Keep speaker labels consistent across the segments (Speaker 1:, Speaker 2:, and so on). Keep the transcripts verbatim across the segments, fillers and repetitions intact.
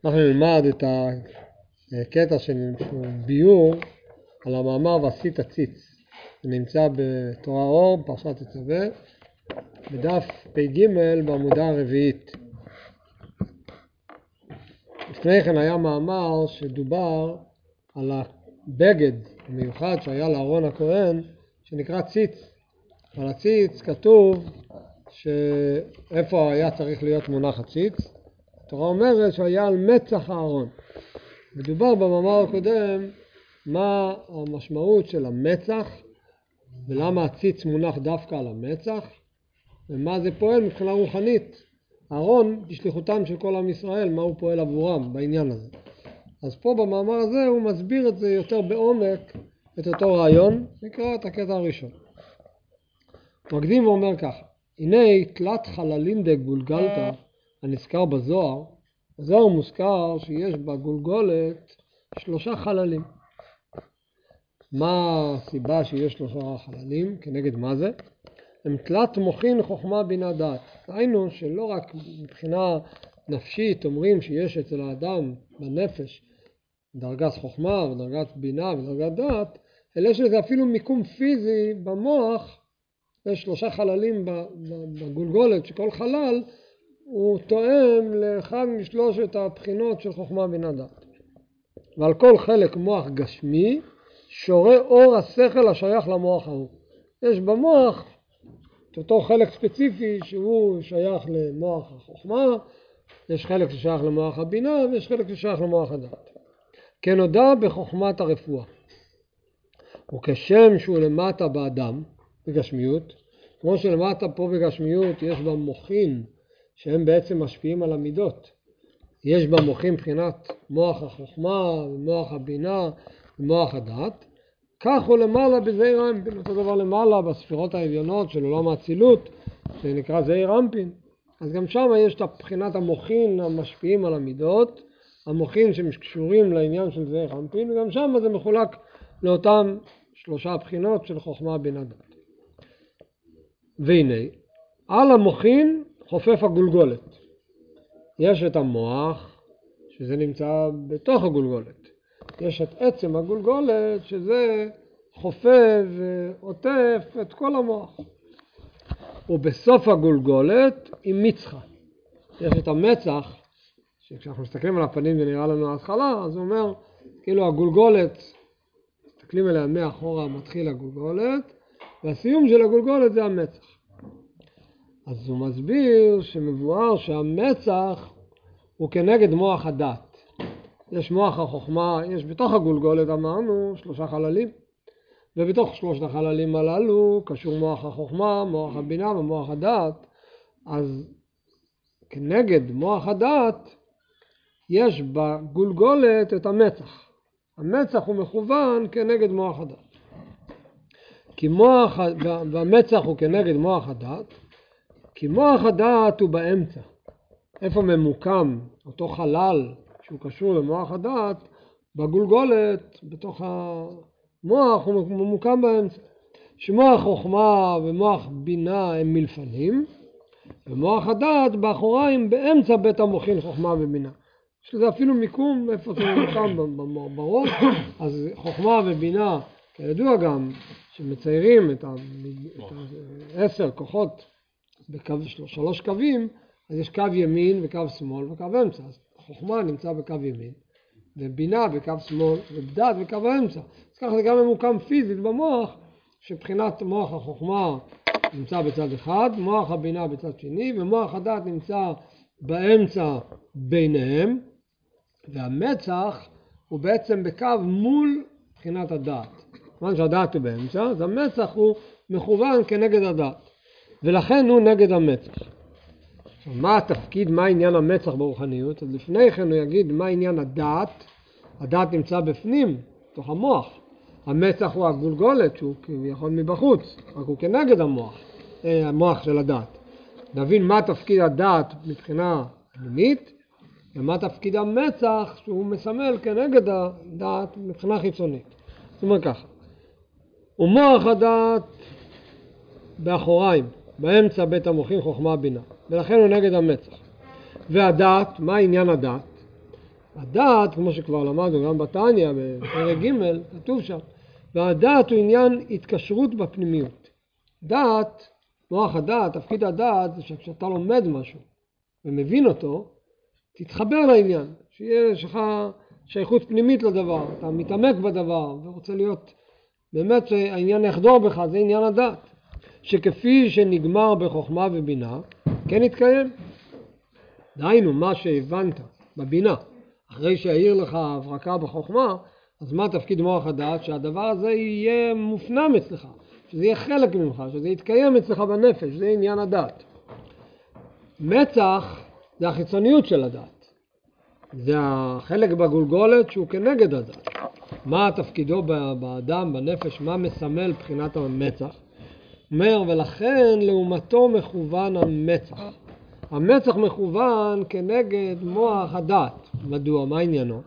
Speaker 1: אנחנו נלמד את הקטע של ביור על המאמר ועשית ציץ. זה נמצא בתורה אור, פרשת תצווה, בדף פ"ג בעמודה הרביעית. לפני כן היה מאמר שדובר על הבגד המיוחד שהיה לאהרון הכהן, שנקרא ציץ. על הציץ כתוב שאיפה היה צריך להיות מונח הציץ. התורה אומרת שהיה על מצח הארון. מדובר במאמר הקודם מה המשמעות של המצח ולמה הציץ מונח דווקא על המצח ומה זה פועל מבחינה רוחנית. הארון בשליחותם של כל עם ישראל, מה הוא פועל עבורם בעניין הזה. אז פה במאמר הזה הוא מסביר את זה יותר בעומק, את אותו רעיון. נקרא את הקטע הראשון. מקדים ואומר ככה: הנה תלת חללים דגולגלתא הנזכר בזוהר. בזוהר מוזכר שיש בגולגולת שלושה חללים. מה הסיבה שיש שלושה חללים? כנגד מה זה? הם תלת מוחין חוכמה בינה דעת. ראינו שלא רק מבחינה נפשית אומרים שיש אצל האדם בנפש דרגת חוכמה ודרגת בינה ודרגת דעת, אלא שזה אפילו מיקום פיזי במוח. יש שלושה חללים בגולגולת שכל חלל הוא תואם לאחד משלושת הבחינות של חוכמה בינה דעת. ועל כל חלק מוח גשמי שורה אור השכל השייך למוח ההוא. יש במוח את אותו חלק ספציפי שהוא שייך למוח החוכמה, יש חלק ששייך למוח הבינה ויש חלק ששייך למוח הדעת. כנודע בחוכמת הרפואה. וכשם שהוא למטה באדם בגשמיות, כמו שלמטה פה בגשמיות יש במוחין שהם בעצם משפיעים על המידות. יש במוחין מבחינת מוח החוכמה ומוח הבינה ומוח הדעת. כך הוא למעלה בזעיר אנפין, אותו דבר למעלה בספירות העליונות של עולם האצילות שנקרא זעיר אנפין. אז גם שם יש את הבחינת המוחין המשפיעים על המידות, המוחין שקשורים לעניין של זעיר אנפין, וגם שם זה מחולק לאותם שלושה בחינות של חוכמה בינה דעת. והנה, על המוחין חופף הגולגולת. יש את המוח שזה נמצא בתוך הגולגולת. יש את עצם הגולגולת שזה חופף ועוטף את כל המוח. ובסוף הגולגולת עם מצחה. יש את המצח, שכשאנחנו מסתכלים על הפנים ונראה לנו ההתחלה, אז הוא אומר, כאילו הגולגולת, מסתכלים עליה מאחורה מתחיל הגולגולת, והסיום של הגולגולת זה המצח. אז הוא מסביר שמבואר שהמצח הוא כנגד מוח הדעת. יש מוח החוכמה, יש בתוך הגולגולת אמרנו שלושה חללים, ובתוך שלושת החללים הללו קשור מוח החוכמה, מוח הבינה ומוח הדעת. אז כנגד מוח הדעת יש בגולגולת את המצח. המצח הוא מכוון כנגד מוח הדעת. כי מוח, והמצח הוא כנגד מוח הדעת, כי מוח הדעת הוא באמצע. איפה ממוקם אותו חלל שהוא קשור למוח הדעת? בגולגולת, בתוך המוח הוא ממוקם באמצע. שמוח חוכמה ומוח בינה הם מלפנים, ומוח הדעת באחוריים באמצע בית המוחין חוכמה ובינה. יש לזה אפילו מיקום איפה זה ממוקם בראש. אז חוכמה ובינה, כידוע גם, שמציירים את העשר כוחות בקו, שלוש קווים, אז יש קו ימין וקו שמאל וקו אמצע. אז חוכמה נמצא בקו ימין, ובינה בקו שמאל, ודעת בקו האמצע. אז ככה זה גם ממוקם פיזית במוח, שבחינת מוח החוכמה נמצא בצד אחד, מוח הבינה בצד שני, ומוח הדעת נמצא באמצע ביניהם, והמצח הוא בעצם בקו מול בחינת הדעת. כיוון שהדעת הוא באמצע, אז המצח הוא מכוון כנגד הדעת. ולכן הוא נגד המצח. עכשיו, מה התפקיד, מה עניין המצח ברוחניות? אז לפני כן הוא יגיד מה עניין הדעת. הדעת נמצא בפנים, תוך המוח. המצח הוא הגולגולת, שהוא כביכול מבחוץ, רק הוא כנגד המוח, המוח של הדעת. נבין מה תפקיד הדעת מבחינה פנימית, ומה תפקיד המצח שהוא מסמל כנגד הדעת מבחינה חיצונית. זאת אומרת ככה, ומוח הדעת באחוריים, באמצע בית המוחין חוכמה בינה, ולכן הוא נגד המצח. והדעת, מה עניין הדעת? הדעת, כמו שכבר למדנו גם בתניא, בפרק ג' כתוב שם, והדעת הוא עניין התקשרות בפנימיות. דעת, מוח הדעת, תפקיד הדעת, זה שכשאתה לומד משהו ומבין אותו, תתחבר לעניין, שיהיה לך שייכות פנימית לדבר, אתה מתעמק בדבר ורוצה להיות, באמת שהעניין יחדור בך, זה עניין הדעת. שכפי שנגמר בחוכמה ובינה, כן יתקיים. דהיינו, מה שהבנת בבינה, אחרי שהעיר לך הברקה בחוכמה, אז מה תפקיד מוח הדעת? שהדבר הזה יהיה מופנם אצלך, שזה יהיה חלק ממך, שזה יתקיים אצלך בנפש, זה עניין הדעת. מצח זה החיצוניות של הדעת. זה החלק בגולגולת שהוא כנגד הדעת. מה תפקידו באדם, בנפש, מה מסמל בחינת המצח? אומר, ולכן לעומתו מכוון המצח. המצח מכוון כנגד מוח הדעת. מדוע? מה עניינו?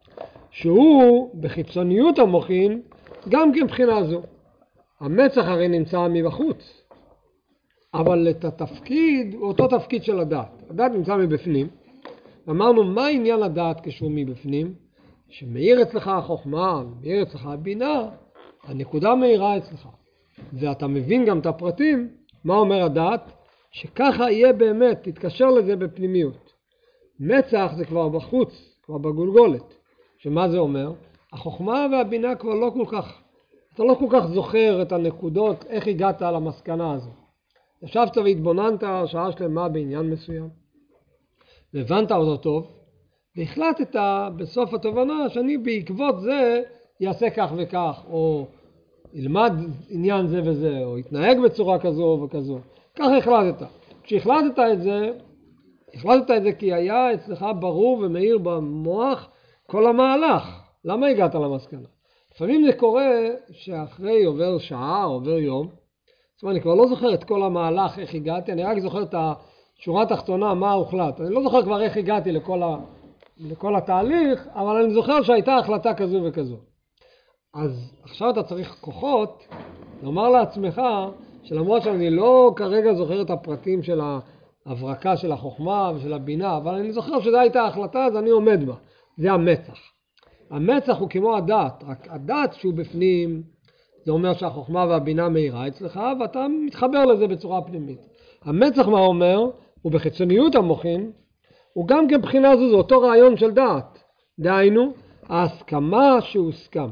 Speaker 1: שהוא בחיצוניות המוחין גם כבחינה זו. המצח הרי נמצא מבחוץ, אבל את התפקיד הוא אותו תפקיד של הדעת. הדעת נמצא מבפנים. אמרנו, מה עניין הדעת כשהוא מבפנים? שמאיר אצלך החוכמה, מאיר אצלך הבינה, הנקודה מאירה אצלך. ואתה מבין גם את הפרטים, מה אומר הדעת? שככה יהיה באמת, תתקשר לזה בפנימיות. מצח זה כבר בחוץ, כבר בגולגולת. שמה זה אומר? החוכמה והבינה כבר לא כל כך, אתה לא כל כך זוכר את הנקודות, איך הגעת למסקנה הזו. ישבת והתבוננת שעה שלמה בעניין מסוים, והבנת אותו טוב, והחלטת בסוף התובנה שאני בעקבות זה יעשה כך וכך, או ילמד עניין זה וזה, או יתנהג בצורה כזו וכזו. כך החלטת. כשהחלטת את זה, החלטת את זה כי היה אצלך ברור ומאיר במוח כל המהלך. למה הגעת למסקנה? לפעמים זה קורה שאחרי עובר שעה, עובר יום, זאת אומרת, אני כבר לא זוכר את כל המהלך, איך הגעתי, אני רק זוכר את השורה התחתונה, מה הוחלט. אני לא זוכר כבר איך הגעתי לכל, ה... לכל התהליך, אבל אני זוכר שהייתה החלטה כזו וכזו. אז עכשיו אתה צריך כוחות לומר לעצמך, שלמרות שאני לא כרגע זוכר את הפרטים של ההברקה של החוכמה ושל הבינה, אבל אני זוכר שזו הייתה החלטה, אז אני עומד בה. זה המצח. המצח הוא כמו הדעת, רק הדעת שהוא בפנים, זה אומר שהחוכמה והבינה מאירה אצלך, ואתה מתחבר לזה בצורה פנימית. המצח, מה אומר? הוא בחיצוניות המוחין, הוא גם כבחינה זו, זה אותו רעיון של דעת. דהיינו, ההסכמה שהוסכם.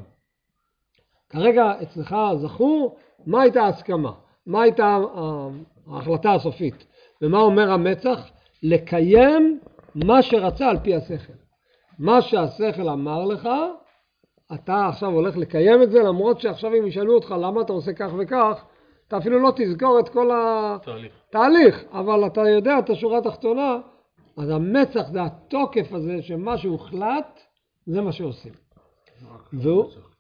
Speaker 1: כרגע אצלך זכור, מה הייתה ההסכמה? מה הייתה ההחלטה הסופית? ומה אומר המצח? לקיים מה שרצה על פי השכל. מה שהשכל אמר לך, אתה עכשיו הולך לקיים את זה, למרות שעכשיו אם ישאלו אותך למה אתה עושה כך וכך, אתה אפילו לא תזכור את כל התהליך, אבל אתה יודע את השורה התחתונה, אז המצח זה התוקף הזה שמה שהוחלט, זה מה שעושים. והוא,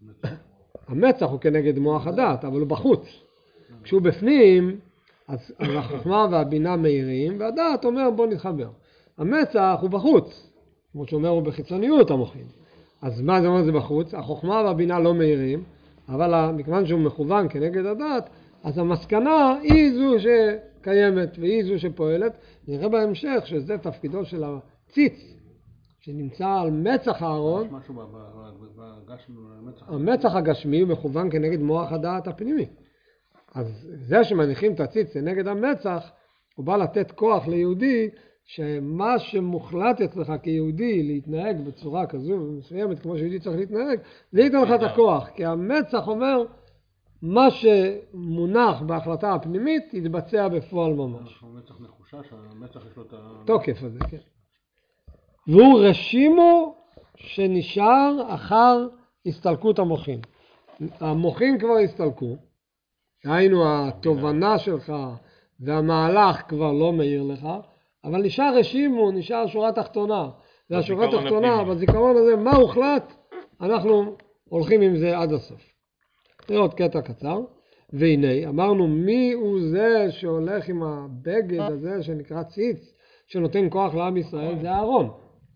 Speaker 1: המצח הוא כנגד מוח הדעת, אבל הוא בחוץ. כשהוא בפנים, אז, אז החוכמה והבינה מאירים, והדעת אומר בוא נתחבר. המצח הוא בחוץ, כמו שאומר הוא בחיצוניות המוחין. אז מה זה אומר זה בחוץ? החוכמה והבינה לא מאירים, אבל מכיוון שהוא מכוון כנגד הדעת, אז המסקנה היא זו שקיימת והיא זו שפועלת. נראה בהמשך שזה תפקידו של הציץ, שנמצא על מצח הארון.
Speaker 2: משהו בגשמי,
Speaker 1: המצח הגשמי הוא מכוון כנגד מוח הדעת הפנימי. אז זה שמניחים את הציץ נגד המצח, הוא בא לתת כוח ליהודי, שמה שמוחלט אצלך כיהודי להתנהג בצורה כזו ומסוימת כמו שיהודי צריך להתנהג, זה ייתן לך את הכוח. כי המצח אומר, מה שמונח בהחלטה הפנימית יתבצע בפועל ממש.
Speaker 2: המצח נחושה, שהמצח יש לו את
Speaker 1: התוקף הזה, כן. והוא רשימו שנשאר אחר הסתלקות המוחין. המוחין כבר הסתלקו, היינו התובנה שלך והמהלך כבר לא מאיר לך, אבל נשאר רשימו, נשאר שורה תחתונה. והשורה תחתונה, בזיכרון הזה, מה הוחלט? אנחנו הולכים עם זה עד הסוף. נראה עוד קטע קצר. והנה, אמרנו מי הוא זה שהולך עם הבגד הזה שנקרא ציץ, שנותן כוח לעם ישראל? זה אהרון.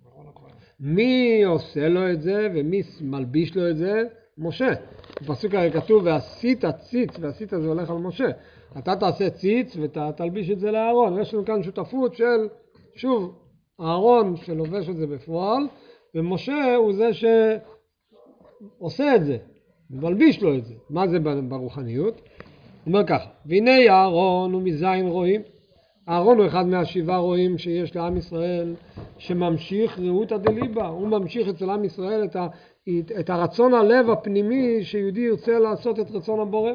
Speaker 1: מי עושה לו את זה ומי מלביש לו את זה? משה. בפסוק הרי כתוב ועשית ציץ, ועשית זה הולך על משה. אתה תעשה ציץ ואתה תלביש את זה לאהרון. יש לנו כאן שותפות של, שוב, אהרון שלובש את זה בפועל, ומשה הוא זה שעושה את זה, מלביש לו את זה. מה זה ברוחניות? הוא אומר ככה, והנה אהרון ומזין רואים, אהרון הוא אחד מהשבעה רואים שיש לעם ישראל, שממשיך רעותא דליבה, הוא ממשיך אצל עם ישראל את, ה, את הרצון הלב הפנימי שיהודי ירצה לעשות את רצון הבורא.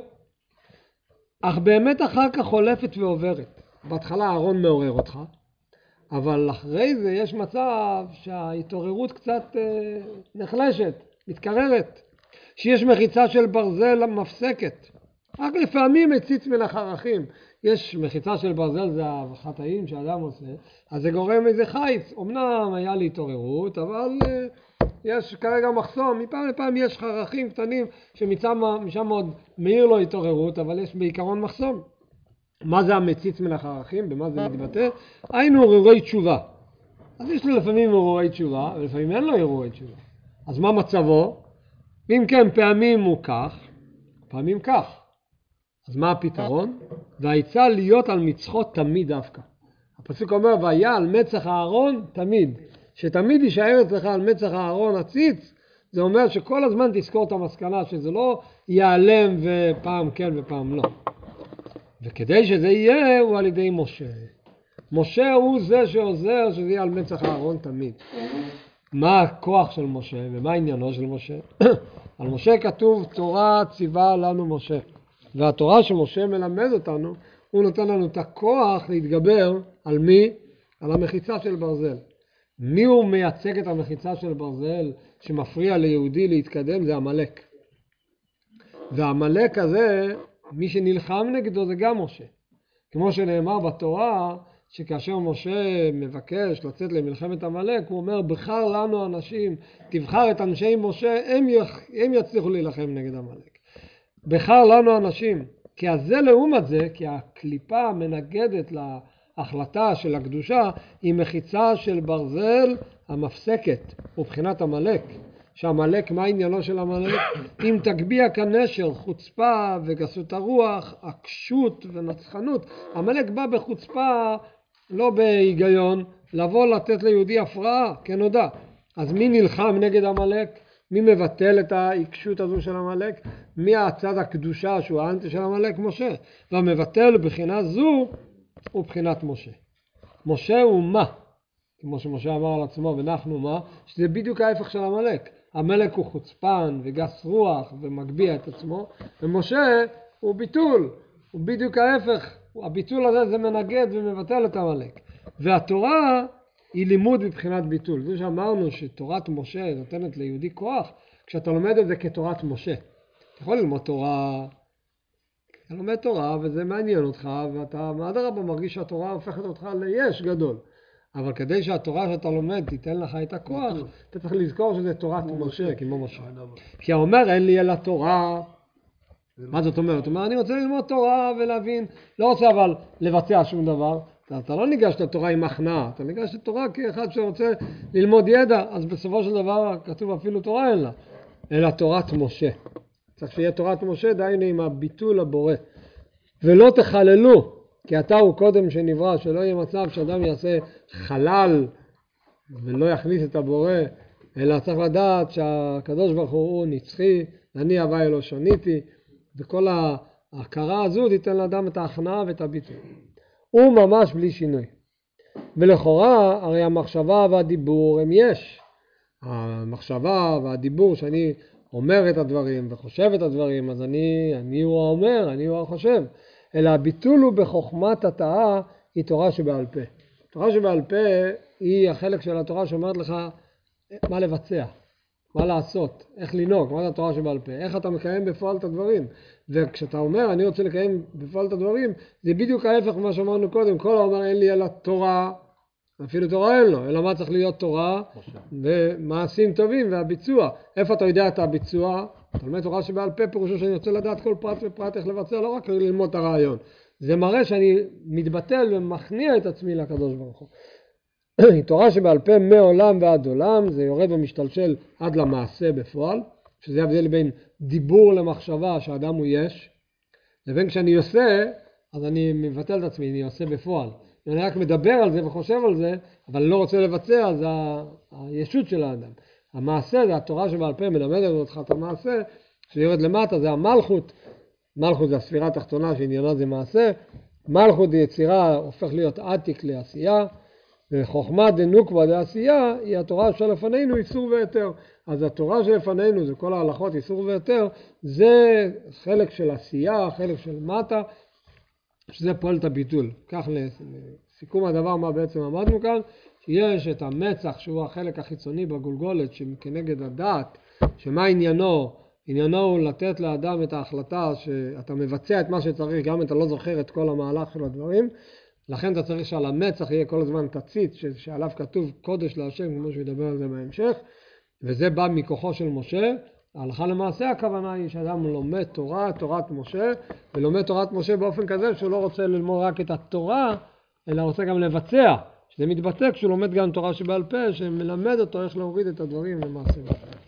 Speaker 1: אך באמת אחר כך חולפת ועוברת. בהתחלה אהרון מעורר אותך, אבל אחרי זה יש מצב שההתעוררות קצת אה, נחלשת, מתקררת, שיש מחיצה של ברזל מפסקת. רק לפעמים מציץ מן החרכים. יש מחיצה של ברזל, זה החטאים שאדם עושה, אז זה גורם איזה חיץ. אמנם היה לי התעוררות, אבל אה, יש כרגע מחסום, מפעם לפעם יש חרכים קטנים שמשם עוד מאיר לו התעוררות, אבל יש בעיקרון מחסום. מה זה המציץ מן החרכים? במה זה מתבטא? היינו הרהורי תשובה. אז יש לו לפעמים הרהורי תשובה, ולפעמים אין לו הרהורי תשובה. אז מה מצבו? אם כן, פעמים הוא כך, פעמים כך. אז מה הפתרון? והיצא להיות על מצחות תמיד דווקא. הפסוק אומר, והיה על מצח הארון תמיד. שתמיד יישאר אצלך על מצח הארון הציץ, זה אומר שכל הזמן תזכור את המסקנה, שזה לא ייעלם ופעם כן ופעם לא. וכדי שזה יהיה, הוא על ידי משה. משה הוא זה שעוזר שזה יהיה על מצח הארון תמיד. מה הכוח של משה ומה עניינו של משה? על משה כתוב, תורה ציווה לנו משה. והתורה שמשה מלמד אותנו, הוא נותן לנו את הכוח להתגבר על מי? על המחיצה של ברזל. מי הוא מייצג את המחיצה של ברזל שמפריע ליהודי להתקדם? זה המלאק. והמלאק הזה, מי שנלחם נגדו זה גם משה. כמו שנאמר בתורה, שכאשר משה מבקש לצאת למלחמת המלאק, הוא אומר, בחר לנו אנשים, תבחר את אנשי משה, הם, יח... הם יצליחו להילחם נגד המלאק. בחר לנו אנשים, כי הזה לעומת זה, כי הקליפה מנגדת להחלטה של הקדושה, היא מחיצה של ברזל המפסקת, ובחינת המלאק. שהמלאק, מה עניינו של המלאק? אם תגביע כנשר, חוצפה וגסות הרוח, עקשות ונצחנות. המלאק בא בחוצפה, לא בהיגיון, לבוא לתת ליהודי הפרעה, כנודע. אז מי נלחם נגד המלאק? מי מבטל את העיקשות הזו של המלאק? מי הצד הקדושה שהוא האנטי של המלאק? משה. והמבטל בחינה זו הוא בחינת משה. משה הוא מה? כמו שמשה אמר על עצמו, ואנחנו מה? שזה בדיוק ההפך של המלאק. המלאק הוא חוצפן וגס רוח ומגביע את עצמו, ומשה הוא ביטול, הוא בדיוק ההפך. הביטול הזה זה מנגד ומבטל את המלאק. והתורה היא לימוד מבחינת ביטול. זה שאמרנו שתורת משה נותנת ליהודי כוח, כשאתה לומד את זה כתורת משה. אתה יכול ללמוד תורה, אתה לומד תורה וזה מעניין אותך, ואתה מאדרבה מרגיש שהתורה הופכת אותך ליש גדול. אבל כדי שהתורה שאתה לומד תיתן לך את הכוח, אתה צריך לזכור שזה תורת משה, כמו משה. כי האומר אין לי אלא תורה. מה זאת אומרת? זאת אומרת, אני רוצה ללמוד תורה ולהבין, לא רוצה אבל לבצע שום דבר. אתה, אתה לא ניגש לתורה עם הכנעה, אתה ניגש לתורה כאחד שרוצה ללמוד ידע, אז בסופו של דבר כתוב אפילו תורה אין לה, אלא תורת משה. צריך שיהיה תורת משה, דיינו עם הביטול הבורא. ולא תחללו, כי אתה הוא קודם שנברא, שלא יהיה מצב שאדם יעשה חלל ולא יכניס את הבורא, אלא צריך לדעת שהקדוש ברוך הוא נצחי, אני הווי לא שניתי, וכל ההכרה הזו תיתן לאדם את ההכנעה ואת הביטול. הוא ממש בלי שינוי. ולכאורה, הרי המחשבה והדיבור הם יש. המחשבה והדיבור שאני אומר את הדברים וחושב את הדברים, אז אני, אני הוא האומר, אני הוא החושב. אלא הביטול הוא בחוכמת התאה, היא תורה שבעל פה. תורה שבעל פה היא החלק של התורה שאומרת לך מה לבצע, מה לעשות, איך לנהוג, מה זה התורה שבעל פה, איך אתה מקיים בפועל את הדברים. וכשאתה אומר אני רוצה לקיים בפועל את הדברים, זה בדיוק ההפך ממה שאמרנו קודם. כל האומר אין לי אלא תורה, אפילו תורה אין לו, אלא מה צריך להיות תורה ומעשים טובים והביצוע. איפה אתה יודע את הביצוע? אתה לומד תורה שבעל פה, פירושו שאני רוצה לדעת כל פרט ופרט איך לבצע, לא רק ללמוד את הרעיון. זה מראה שאני מתבטל ומכניע את עצמי לקדוש ברוך הוא. תורה שבעל פה מעולם ועד עולם, זה יורד ומשתלשל עד למעשה בפועל, שזה הבדל בין דיבור למחשבה שאדם הוא יש, לבין כשאני עושה, אז אני מבטל את עצמי, אני עושה בפועל. אני רק מדבר על זה וחושב על זה, אבל לא רוצה לבצע, זה הישות של האדם. המעשה זה התורה שבעל פה מלמדת אותך את המעשה, שיורד למטה זה המלכות, מלכות זה הספירה התחתונה שעניינה זה מעשה, מלכות זה יצירה הופך להיות עתיק לעשייה, וחוכמה דנוקבה לעשייה היא התורה שלפנינו איסור והיתר. אז התורה שלפנינו זה כל ההלכות איסור והיתר, זה חלק של עשייה, חלק של מטה, שזה פועל את הביטול. כך לסיכום הדבר מה בעצם עמדנו כאן, שיש את המצח שהוא החלק החיצוני בגולגולת שכנגד הדעת, שמה עניינו? עניינו הוא לתת לאדם את ההחלטה שאתה מבצע את מה שצריך, גם אם אתה לא זוכר את כל המהלך של הדברים, לכן אתה צריך שעל המצח יהיה כל הזמן תציץ שעליו כתוב קודש להשם, כמו שהוא ידבר על זה בהמשך, וזה בא מכוחו של משה. ההלכה למעשה הכוונה היא שאדם לומד תורה, תורת משה, ולומד תורת משה באופן כזה שהוא לא רוצה ללמוד רק את התורה, אלא רוצה גם לבצע, שזה מתבטא כשהוא לומד גם תורה שבעל פה, שמלמד אותו איך להוריד את הדברים למעשה.